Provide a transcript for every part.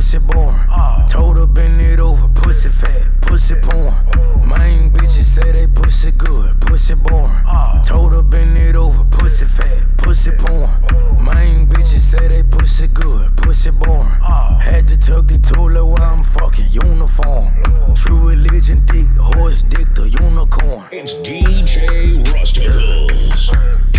pussy boring. Told her bend it over, pussy fat, pussy porn. Main bitches say they pussy good, pussy boring. Told her bend it over, pussy fat, pussy porn. Main bitches say they pussy good, pussy boring. Had to tuck the toilet while I'm fucking uniform. True religion dick, horse dick, the unicorn. It's DJ Rusticles.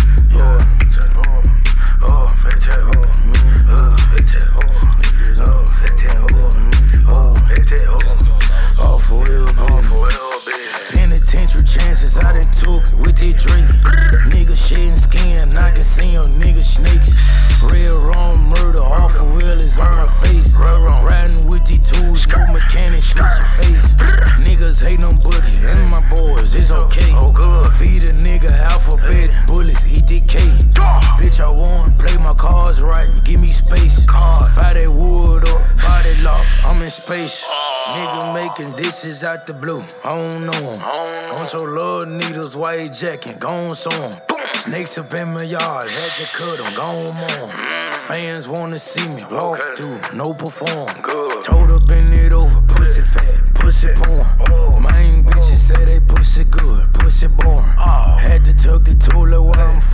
Penitentiary chances I done took with that Drake. Niggas shedding skin, I can see them niggas snakes. Real wrong murder, off a wheel is on my face. Riding with these tools, no mechanic, switch your face. Niggas hate them boogie, and my boys, it's okay. Feed a nigga alphabet, bullets, EDK. Bitch, I want, play my cards right and give me space. Fire that wood up, body lock, I'm in space. Nigga making dishes out the blue, I don't know him. Want your little needles, white jacket, gon' sew 'em. Snakes up in my yard, had to cut 'em, gone on. Fans wanna see me walk through, no perform. Told her bend it over, pussy fat, pussy porn. Main bitches say they pussy good, pussy boring. Had to tuck the toilet while I'm